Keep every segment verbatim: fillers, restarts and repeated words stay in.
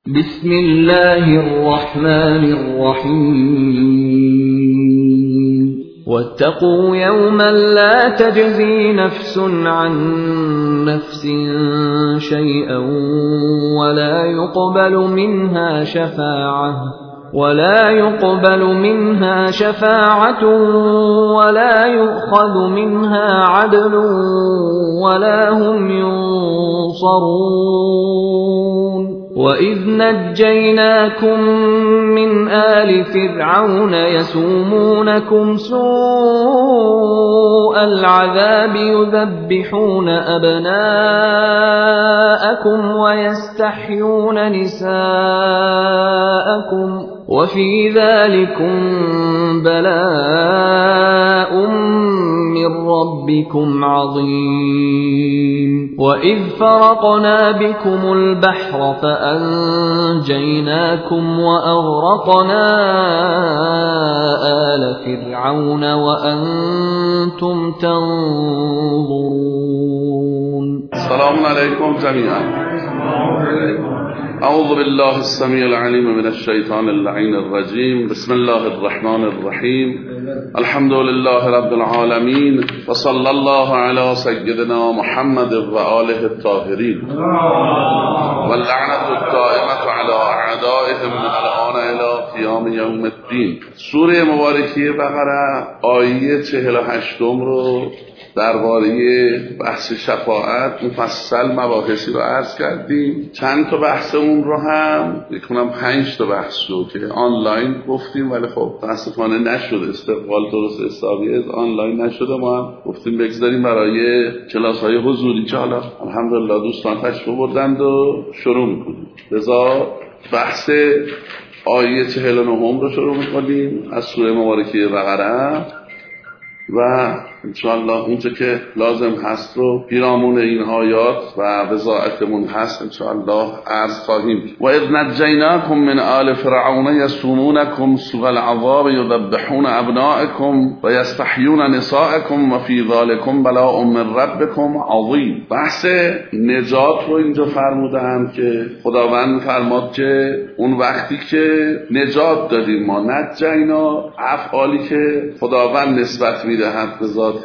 بسم الله الرحمن الرحيم واتقوا يوما لا تجزي نفس عن نفس شيئا ولا يقبل منها شفاعة ولا يقبل منها شفاعة ولا يؤخذ منها عدل ولا هم ينصرون وإذ نجيناكم من آل فرعون يسومونكم سوء العذاب يذبحون أبناءكم ويستحيون نساءكم وفي ذلكم بلاء من ربكم عظيم وإذ فرقنا بكم البحر فأنجيناكم وأغرقنا آل فرعون وأنتم تنظرون. السلام عليكم جميعا. أعوذ بالله السميع العليم من الشيطان اللعين الرجيم. بسم الله الرحمن الرحيم. الحمد لله رب العالمين وصلى الله على سيدنا محمد وآله الطاهرين واللعنة الدائمة على أعدائهم من الآن إلى قیام یوم الدین. سوره مبارکه بقره آیه چهل و هشتم رو درباره بحث شفاعت مفصل مباحثی رو عرض کردیم. چند تا بحث اون رو هم بکنم پنج تا بحث رو که آنلاین گفتیم، ولی خب متاسفانه نشد، استقبال درست حسابی از آنلاین نشده. ما هم گفتیم بگذاریم برای کلاس های حضوری که حالا الحمدلله دوستان تشریف بردند و شروع میکنیم. لذا بحث آیه چهل و نه رو شروع میکنیم از سوره مبارکه بقره و انشاءالله اونچه که لازم هست رو پیرامون این آیات و وضاحتمون هست انشاءالله عرض خواهیم. و اذ نجیناکم من آل فرعون یسومونکم سوء العذاب یذبحون ابناءکم و یستحیون نساءکم و فی ذلکم بلاء من ربکم عظیم. بحث نجات رو اینجا فرمودن که خداوند فرماد که اون وقتی که نجات دادیم ما، نجینا افعالی که خداوند نسبت میدهد به ذات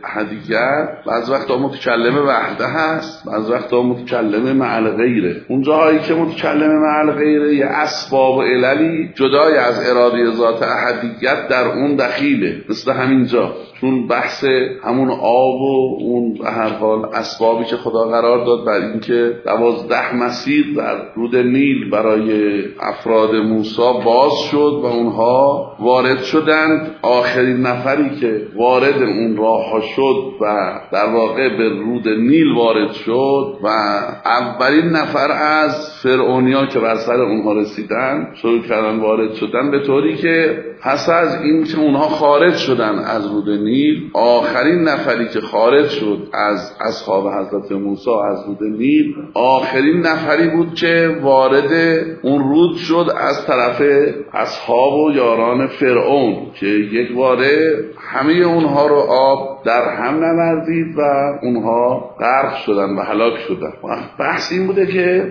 احدیت، بعض وقتا متکلم وحده هست، بعض وقتا متکلم مع الغیره. اون جاهایی که متکلم مع الغیره یه اسباب و عللی جدای از اراده ذات احدیت در اون دخیله، مثل همین جا، چون بحث همون آب و اون به هر حال اسبابی که خدا قرار داد بر این که دوازده مسیر در رود نیل برای افراد موسی باز شد و اونها وارد شدند. آخرین نفری که وارد اون راه ها شد و در واقع به رود نیل وارد شد و اولین نفر از فرعونیا که بر سر اونها رسیدن شروع کردن وارد شدن، به طوری که پس از این که اونها خارج شدن از رود نیل، آخرین نفری که خارج شد از اصحاب حضرت موسی از رود نیل، آخرین نفری بود که وارد اون رود شد از طرف اصحاب و یاران فرعون که یک باره همه اونها رو آب در هم نوردید و اونها غرق شدن و هلاک شدن. بحث این بوده که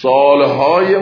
سالهای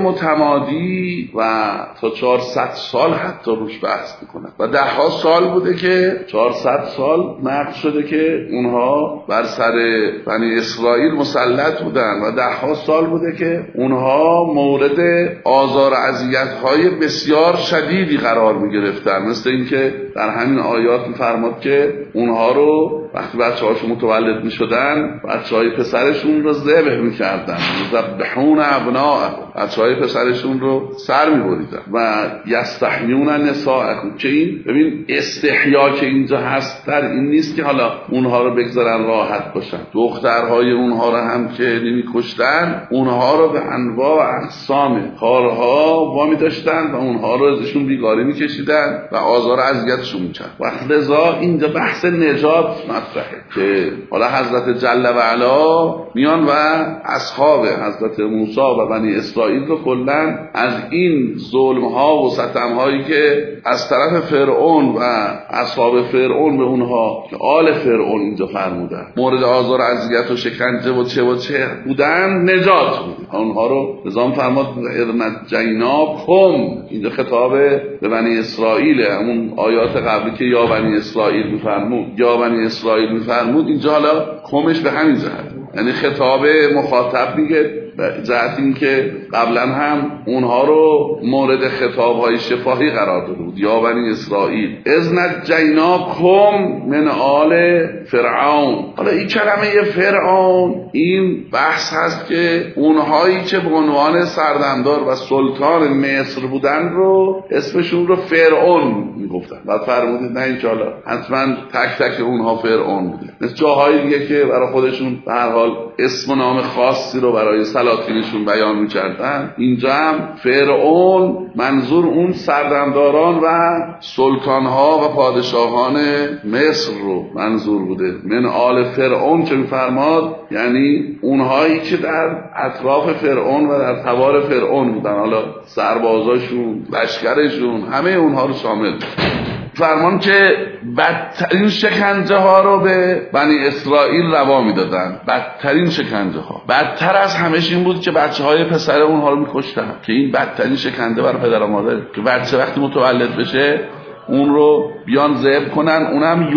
متمادی و تا چهارصد سال حتی روش بحث میکنن و ده ها سال بوده که چهارصد سال نقل شده که اونها بر سر بنی اسرائیل مسلط بودن و ده ها سال بوده که اونها مورد آزار و اذیت‌های بسیار شدیدی قرار میگرفتن، مثل اینکه در همین آیات میفرماد که اونها رو وقتی بچه هاشون متولد می شدن بچه های پسرشون رو ذبح می کردن، یذبحون ابناءکم، بچه های پسرشون رو سر می بریدن و یستحیون نساءکم. که این ببین استحیا که اینجا هست در این نیست که حالا اونها رو بگذارن راحت باشن، دخترهای اونها رو هم که نمی کشتن، اونها رو به انواع و اقسام کارها وامی داشتن و اونها رو ازشون بیگاری می کشیدن و آزار و اذیتشون می کردن. و لذا اینجا بحث نجات مطرحه که حالا حضرت جل و علا میان و اصحاب حضرت موسی و بنی اسرائیل رو کلا از این ظلم ها و ستم هایی که از طرف فرعون و اصحاب فرعون به اونها که آل فرعون اینجا فرمودن مورد آزار و اذیت و شکنجه و چه و چه بودن نجات بود. اونها رو نظام فرماد نجیناکم. اینجا خطاب به بنی اسرائیل، همون آیات قبلی که یا بنی اسرائیل میفرمود یا بنی اسرائیل میفرمود اینجا حالا کمش به همین جهت، یعنی خطاب مخاطب میگه جهت این که قبلا هم اونها رو مورد خطاب‌های شفاهی قرار داده بود. یا بنی اسرائیل اذ نجیناکم من آل فرعون. حالا این کلمه فرعون این بحث هست که اونهایی که به عنوان سردمدار و سلطان مصر بودن رو اسمشون رو فرعون میگفتن و فرمودید نه انشالله حتما تک تک اونها فرعون بوده، مثل جاهای دیگه که برای خودشون به هر حال اسم و نام خاصی رو برای سلاطینشون بیان می‌کردن. اینجا هم فرعون منظور اون سردمداران و سلطان‌ها و پادشاهان مصر رو منظور بوده. من آل فرعون چه می‌فرماد؟ یعنی اونهایی که در اطراف فرعون و در تبار فرعون بودن، حالا سربازاشون، لشکرشون، همه اونها رو شامل فرمان که بدترین شکنجه ها رو به بنی اسرائیل روا میدادن. بدترین شکنجه ها، بدتر از همش این بود که بچه های پسر اونها رو میکشتن، که این بدترین شکنجه برای پدر و مادر که بچه وقتی متولد بشه اون رو بیان ذبح کنن، اونم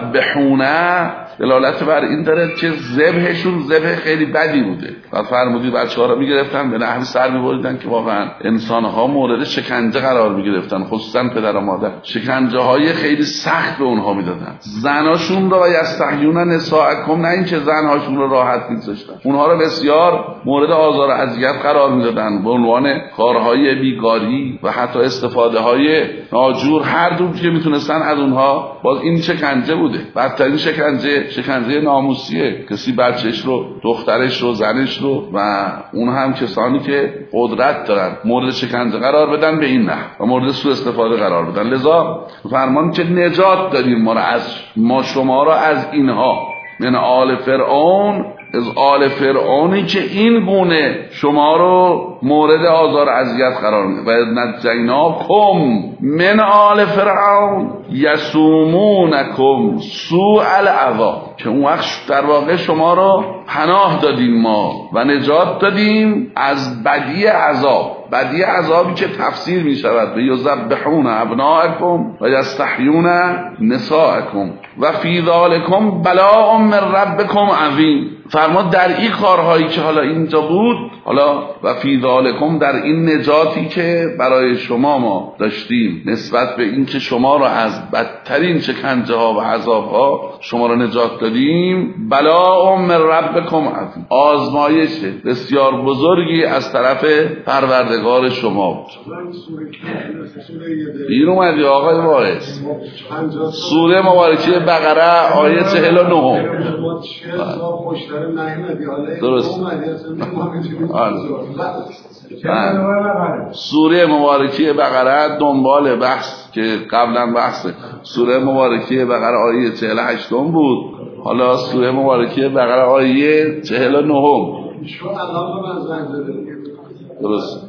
یذبحونه دلالت بر این داره که ذبحشون ذبح خیلی بدی بوده و فرمودی بچه ها رو میگرفتن به نحوی سر میبریدن که واقعا انسان ها مورد شکنجه قرار میگرفتن، خصوصا پدر و مادر. شکنجه های خیلی سخت به اونها میدادن. زناشون رو و یستحیون نساءکم، نه این که زنهاشون رو راحت میذاشتن، اونها رو بسیار مورد آزار و اذیت قرار میدادن به عنوان کارهای بیگاری و حتی استفاده های ناجور، هر دو که میتونستن از اونها. باز این شکنجه بوده، بدترین شکنجه شکنجه ناموسیه. کسی بچهش رو، دخترش رو، زنش رو و اون هم کسانی که قدرت دارن مورد شکنجه قرار بدن به این نحو و مورد سوء استفاده قرار بدن. لذا فرمان که نجات دادیم ما را از ما شما را از اینها، من آل فرعون، از آل فرعونی که این گونه شما رو مورد آزار اذیت قرار میده. و نجیناکم من آل فرعون یسومونکم سوء العذاب، که اون وقت در واقع شما رو پناه دادیم ما و نجات دادیم از بدی عذاب. بدی عذابی که تفسیر می شود به یذبحون ابناءکم و یستحیون نساءکم و فی ذالکم بلاء من ربکم عظیم. فرماد در این کارهایی که حالا اینجا بود، حالا و فی ذالکم در این نجاتی که برای شما ما داشتیم نسبت به این که شما را از بدترین شکنجه ها و عذاب ها شما را نجات دادیم، بلاء من ربکم عظیم، آزمایش بسیار بزرگی از طرف پروردگار شما بود. این اومدی آقای وارث سوره مبارکه بقره آیه چهل و نه. درست. سوره مبارکه بقره دنبال بحث که قبلا بحث سوره مبارکه بقره آیه چهل و هشت بود، حالا سوره مبارکه بقره آیه چهل و نه. درست.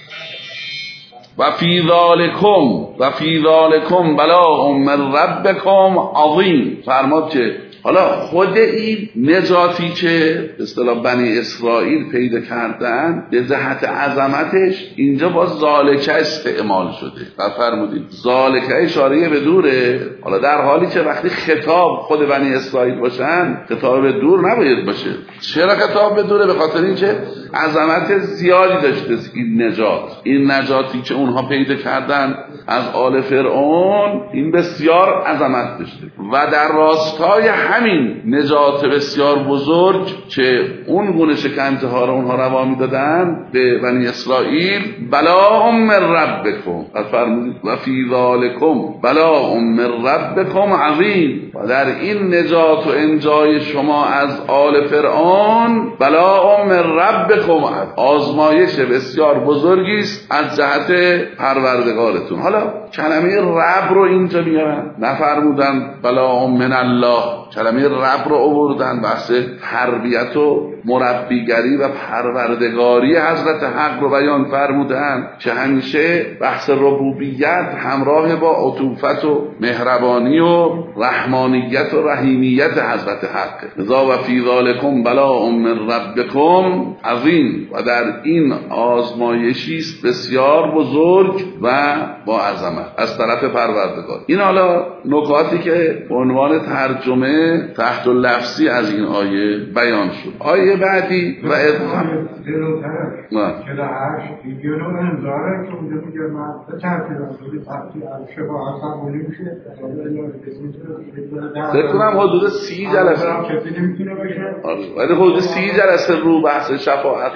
و فی ذالکم و فی ذالکم بلاء من ربکم عظیم. فرماد که حالا خود این نجاتی که به اصطلاح بنی اسرائیل پیدا کردن به جهت عظمتش اینجا با ذالکه استعمال شده و فرمودید ذالکه اشاره به دوره. حالا در حالی که وقتی خطاب خود بنی اسرائیل باشن خطاب به دور نباید باشه. چرا خطاب به دوره؟ به خاطر اینکه عظمت زیادی داشته این نجات. این نجاتی که اونها پیدا کردن از آل فرعون این بسیار عظمت داشته و در راستای همین نجات بسیار بزرگ که اون گونه شکنجه ها رو اونها روا میدادن به بنی اسرائیل، بلاء من ربکم و فرمودید و فی ذالکم بلاء من ربکم عظیم. و در این نجات و انجای شما از آل فرعون بلاء من ربکم، آزمایش بسیار بزرگی است از جهت پروردگارتون. حالا کلمه رب رو اینجا میارن، نفرمودن بلاء من الله، کلمه رب رو آوردن، بحث تربیت و مربیگری و پروردگاری حضرت حق رو بیان فرمودن که همیشه بحث ربوبیت همراه با عطوفت و مهربانی و رحمانیت و رحیمیت حضرت حق. لذا و فی ذالکم بلاء من ربکم عظیم، و در این آزمایشی است بسیار بزرگ و با عظمت از طرف پروردگار. این حالا نکاتی که به عنوان ترجمه تحت لفظی از این آیه بیان شد. آیه بعدی و ادغام نه که هاش دیگه انذاره که اونجا میگه من به ترتیب از شفاعت قبول میشه. فکر کنم حدود سی جلسه کسی نمیتونه بشه، ولی حدود سی جلسه رو بحث شفاعت.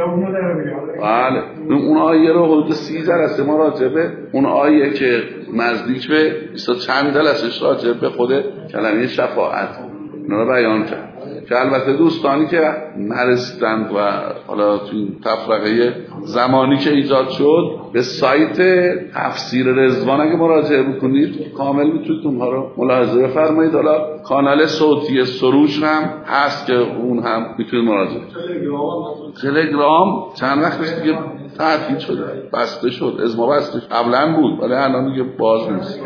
بله اون آیه رو حدود سی جلسه ما راجع به اون آیه که نزدیک به بیست چند جلسه راجع به خود کلمه شفاعت اونا رو بیان کرد که البته دوستانی که نرسیدند و حالا تو این تفرقه زمانی که ایجاد شد به سایت تفسیر رضوان اگه مراجعه بکنید کامل میتونید اونها رو ملاحظه بفرمایید. حالا کانال صوتی سروش هم هست که اون هم میتونید مراجعه. تلگرام چند وقت پیش دیگه تعطیل شده، بسته شد، ازما بسته شد. قبلا بود ولی الان دیگه باز نیست.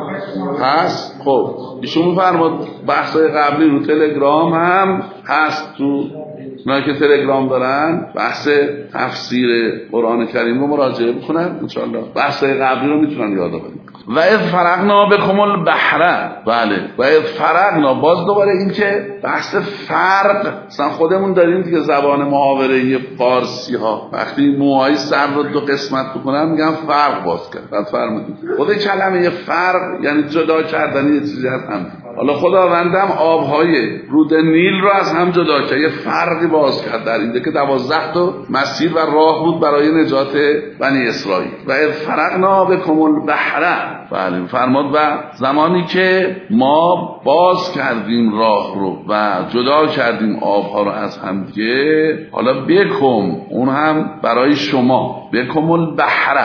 هست خب ایشون میفرماد بحثای قبلی رو تلگرام هم هست. تو اونایی که تلگرام دارن بحث تفسیر قرآن کریم رو مراجعه بکنن انشاءالله بحثای قبلی رو میتونن یاد بگیرن. و اذ فرقنا بكم البحر، بله و اذ فرقنا، باز دوباره این که بحث فرق مثلا خودمون داریم دیگه زبان محاوره‌ای فارسی ها وقتی موهای سر رو دو قسمت بکنن میگن فرق باز کرد. بعد فرمودید خود کلمه فرق یعنی جدا کردن یه چیزی از هم. حالا خداوندم آبهای رود نیل رو از هم جدا کرد، یه فرقی باز کرد در اینجا که دوازده تا مسیر و راه بود برای نجات بنی اسرائیل. و اذ فرقنا بكم البحر، بله فرمود و زمانی که ما باز کردیم راه رو و جدا کردیم آبها رو از هم دیگه، حالا بکم اون هم برای شما، بکم البحر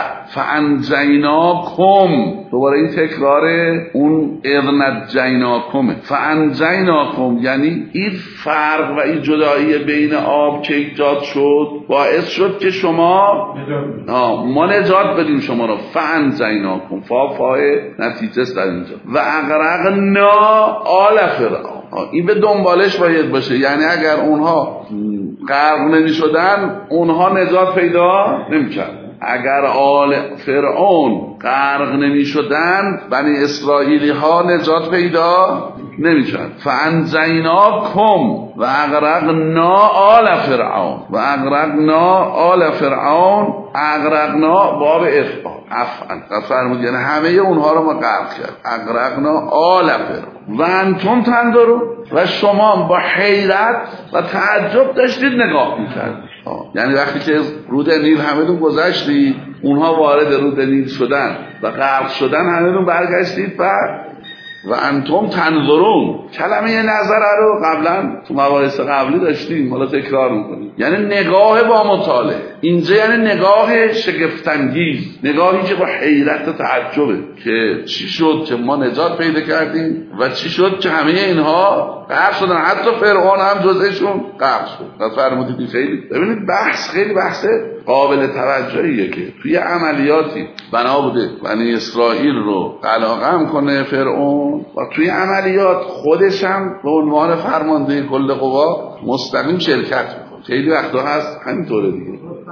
فانجیناکم، دوباره این تکرار اون اذ نجیناکم، فانجیناکم یعنی این فرق و این جدایی بین آب که ایجاد شد باعث شد که شما ما نجات بدیم شما رو. فانجیناکم فا فای نتیجه است در اینجا. و اغرقنا آل فرعون، این به دنبالش باید باشه، یعنی اگر اونها غرق نمی شدن اونها نجات پیدا نمی کرد. اگر آل فرعون غرق نمی شدن بنی اسرائیلی ها نجات پیدا نمی کرد. فانجیناکم و اغرقنا آل فرعون، و اغرقنا آل فرعون، اغرقنا باب افعال افعال فرمود یعنی همه اونها رو ما غرق کرد. اغرقنا آل فرعون و انتم تنظرون، و شما با حیرت و تعجب داشتید نگاه می‌کردید. یعنی وقتی که رود نیل همه‌تون گذشتید اونها وارد رود نیل شدن و غرق شدن، همه‌تون برگشتید و و انتم تنظرون. کلمه نظره رو قبلا تو مباحث قبلی داشتیم، حالا تکرار میکنیم، یعنی نگاه با مطالعه. اینجا یعنی نگاه شگفت‌انگیز، نگاهی که با حیرت و تعجبه که چی شد که ما نجات پیدا کردیم و چی شد که همه اینها غرق شدن، حتی فرعون هم جزءشون غرق شد. پس فرمودید خیلی ببینید بحث خیلی بحث قابل توجهیه که توی عملیاتی بنا بوده بنی اسرائیل رو قلقم کنه فرعون و توی عملیات خودش هم به عنوان فرمانده کل قوا مستقیم شرکت میکنه. خیلی وقتا هست همینطوره دیگه.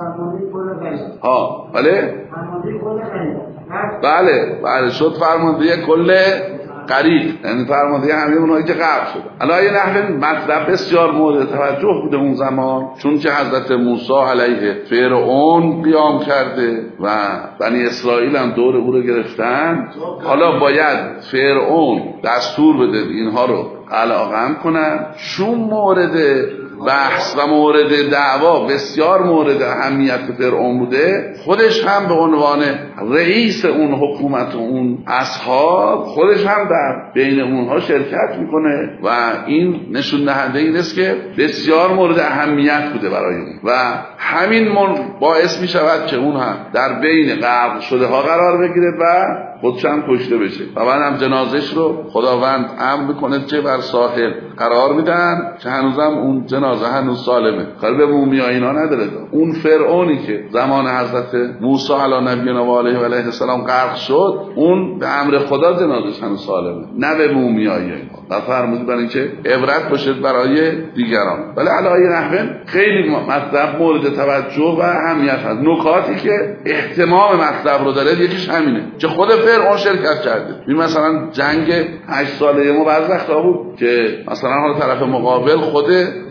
ها بله بله بله شد فرمانده کل قریب، یعنی فرمانده همه اونایی که غرق شدن. الان یه نحوه مطلب بسیار مورد توجه بوده اون زمان، چون که حضرت موسی علیه فرعون قیام کرده و بنی اسرائیل هم دور او رو گرفتن. حالا باید فرعون دستور بده اینها رو قلقم کنن. چون مورد بحث و مورد دعوا بسیار مورد اهمیت فرعون بوده، خودش هم به عنوان رئیس اون حکومت و اون اصحاب خودش هم در بین اونها شرکت میکنه و این نشون دهنده این است که بسیار مورد اهمیت بوده برای اون و همین باعث میشود که اون هم در بین غرق شده ها قرار بگیره و خودش هم کشته بشه و بعد هم جنازش رو خداوند امر میکنه که بر ساحل قرار میدن که هنوزم اون جنازه هنوز سالمه، کار به مومی اینا نداره. اون فرعونی که زمان حضرت موسی علی نبینا و علیه و علیه السلام غرق شد، اون به امر خدا جنازش هنوز سالمه، نه به مومی اینا. و فرمودید برای اینکه عبرت باشد برای دیگران. ولی علاوه نحوه خیلی مطلب مورد توجه و اهمیت هست. نکاتی که احتمام مطلب رو داره یکیش همینه که خود فرعون شرکت کرده. این مثلا جنگ هشت ساله ما بعض وقتا بود که مثلا حالا طرف مقابل خود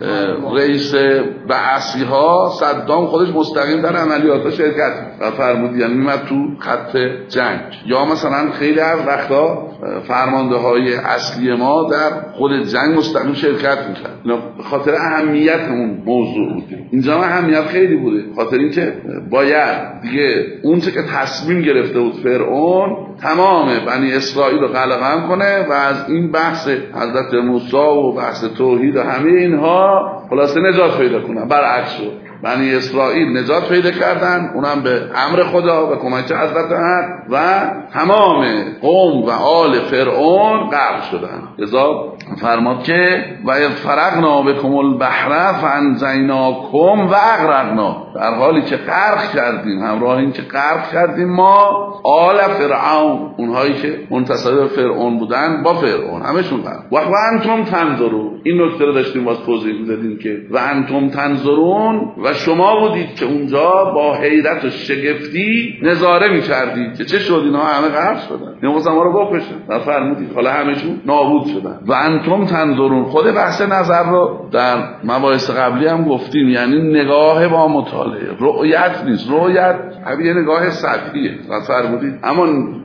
رئیس بعثی ها صدام خودش مستقیم در عملیات شرکت و فرمود یعنی میمد تو خط جنگ. یا مثلا خیلی از وقتا فرمانده های اصلی ما در خود جنگ مستقیم شرکت میکرد. اینا به خاطر اهمیت اون موضوع بوده. اینجا اهمیت خیلی بوده، خاطر اینکه باید دیگه اون چه که تصمیم گرفته بود فرعون تمام بنی اسرائیل رو قلقم کنه و از این بحث حضرت موسی و بحث توحید و همه اینها خلاصه نجات پیدا کنن. برعکس شد، بنی اسرائیل نجات پیدا کردن، اونم به امر خدا و کمک حضرت حق و تمام قوم و آل فرعون غرق شدن. لذا فرماد که و فرقنا بكم البحر فانجیناکم و اغرقنا، در حالی که غرق کردیم، همراه این که غرق کردیم ما آل فرعون، اونهایی که منتصب فرعون بودن با فرعون همشون غرق. و انتم تنظرون، این نکته رو داشتیم واسه توضیح میدادیم که و انتم تنظرون و شما بودید که اونجا با حیرت و شگفتی نظاره می‌کردید که چه شد اینا همه غرق شدن، نمی‌خواستن ما رو بکشن و فرمودید حالا همشون نابود شدن. و انتم تنظرون، خود بحث نظر رو در مباحث قبلی هم گفتیم، یعنی نگاه با مطالعه، رؤیت نیست. رؤیت همین نگاه سطحیه و فرمودید، اما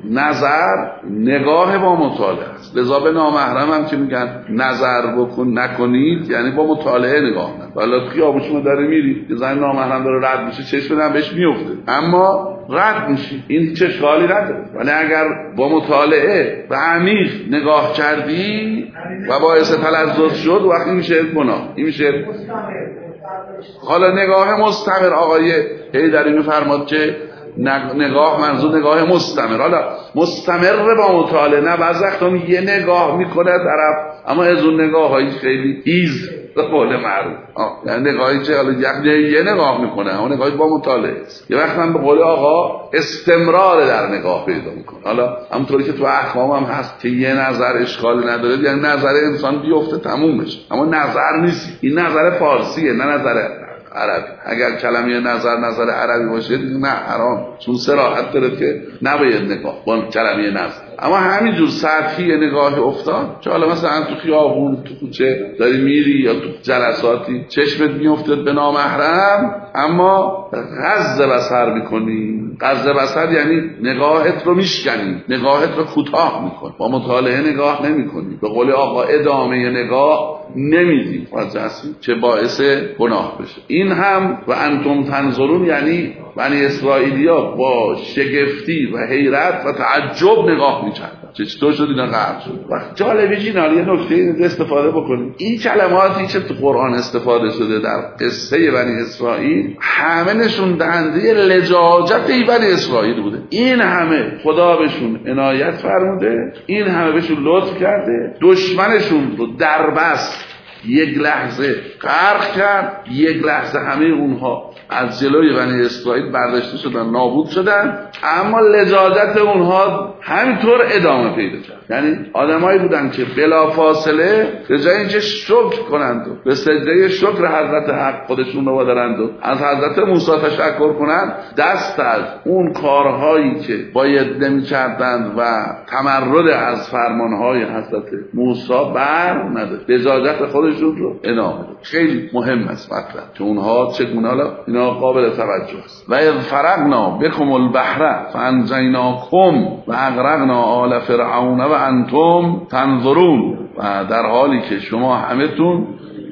نظر نگاه با مطالعه است. لذا به نامحرم هم که میگن نظر بکن نکنید، یعنی با مطالعه نگاه کن. والا خیابون داره میری یه زن نامحرم داره رد میشه، چشم من بهش میفته اما رد میشی، این چه اشکالی نداره. ولی اگر با مطالعه و عمیق نگاه کردی و باعث تلذذ شد، وقتی میشه گناه، این میشه. حالا نگاه مستمر، آقای حیدری میفرماد که نگاه منظور نگاه مستمر، حالا مستمر با مطالعه، نه بعض وقتا یه نگاه میکنه طرف اما از اون نگاه هایی خیلی ایز به قول معروف، یعنی نگاهی که حالا یه نگاه میکنه اما نگاهی با مطالعه است. یه وقت من به قول آقا استمرار در نگاه پیدا میکنه. حالا همونطوری که تو احکام هم هست که یه نظر اشکالی نداره، یعنی نظر انسان بیفته تموم بشه، اما نظر نیست. این نظر فارسیه نه نظر عربی. اگر کلمه نظر نظر عربی باشه دیگه نه، حرام، چون صراحت داره که نباید نگاه با کلمه نظر. اما همینجور سطحی نگاه افتاد که حالا مثلا تو خیابون تو کوچه داری میری یا تو جلساتی چشمت میافتاد به نامحرم اما غض بصر میکنی. غض بصر یعنی نگاهت رو میشکنی، نگاهت رو کوتاه میکنی، با مطالعه نگاه نمیکنی، به قول آقا ادامه نگاه نمیدی واسه که باعث گناه بشه. این هم و انتم تنظرون یعنی بنی اسرائیلیا با شگفتی و حیرت و تعجب نگاه می‌کردن که چطور شد اینا غرق شد. وقت جالبه جینال یه نکته استفاده بکنیم، این کلماتی که تو قرآن استفاده شده در قصه بنی اسرائیل همه نشون دهنده لجاجت بنی اسرائیل بوده. این همه خدا بهشون عنایت فرموده، این همه بهشون لطف کرده، دشمنشون رو دربست یک لحظه غرق کرد، یک لحظه همه اونها از جلوی بنی اسرائیل برداشته شدن، نابود شدن، اما لجاجت اونها همینطور ادامه پیدا کرد. یعنی آدمایی بودن که بلافاصله به جای اینکه شکر کنند و به سجده شکر حضرت حق خودشون رو بدرند و از حضرت موسی تشکر کنند، دست از اون کارهایی که باید نمی‌کردند و تمرد از فرمانهای حضرت موسی بر نداشت، لجاجت خودشون رو ادامه داد. خیلی مهم است مطلب که اونها چگونه، حالا اینا قابل توجه است. و اذ فرقنا بكم البحر فانجیناکم و اغرقنا آل فرعون و انتم تنظرون، و در حالی که شما همتون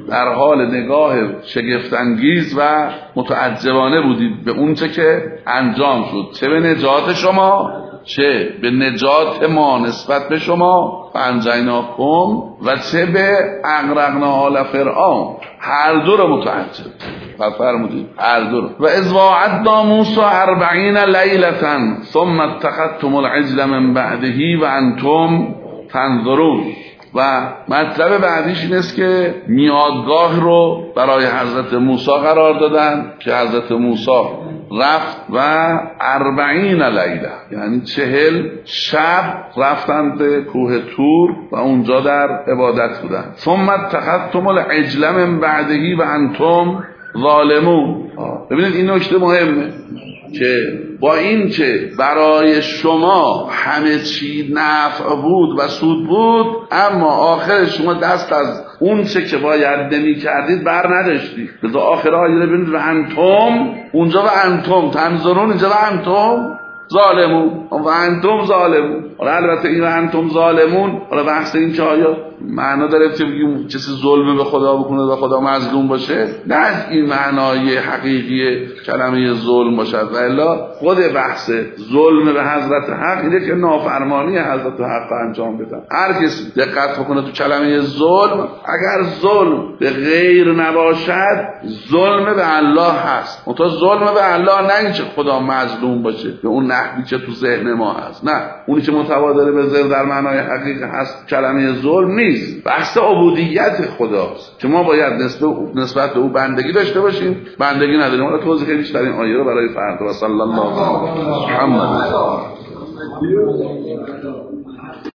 در حال نگاه شگفت‌انگیز و متعجبانه بودید به اون چه که انجام شد، چه به نجات شما چه به نجات ما نسبت به شما و انجیناکم و چه به اغرقنا آل فرعون، هر دو رو متعجب فرمودید، هر دو رو. و اذ واعدنا موسی اربعین لیلة ثم اتخذتم العجل من بعده و انتم تنظرون. و مطلب بعدیش این است که میادگاه رو برای حضرت موسی قرار دادن که حضرت موسی رفت و اربعین لیله یعنی چهل شب رفتند به کوه طور و اونجا در عبادت بودن. ثم اتخذتم العجل من بعده و انتم ظالمون. ببینید این نکته مهمه که با این که برای شما همه چی نفع بود و سود بود، اما آخر شما دست از اون چه که باید نمی کردید بر نداشتید. لذا آخر آیه رو ببینید و انتم، اونجا و انتم تنظرون، اینجا و انتم ظالمون و انتم ظالمون. حالا البته این و انتم ظالمون، حالا بحث این که آیا معنا داره که بگیم کسی ظلم به خدا بکنه و خدا مظلوم باشه، نه این معنای حقیقی کلمه ظلم باشد، و الا خود بحث ظلم به حضرت حق اینه که نافرمانی حضرت حق انجام بدن. هر کسی دقت بکنه تو کلمه ظلم، اگر ظلم به غیر نباشد ظلم به الله هست. اون تا ظلم به الله نه اینکه خدا مظلوم باشه به اون نحوی که تو ذهن ما هست، نه اونی که متبادر به ذهن در معنای حقیقی هست کلمه ظلم نیست. بحث عبودیت خداست که ما باید نسبت به او بندگی داشته باشیم، بندگی نداریم. حالا توضیح خیلی بیشتر این آیه رو برای فردا و صلی الله علیه و محمد.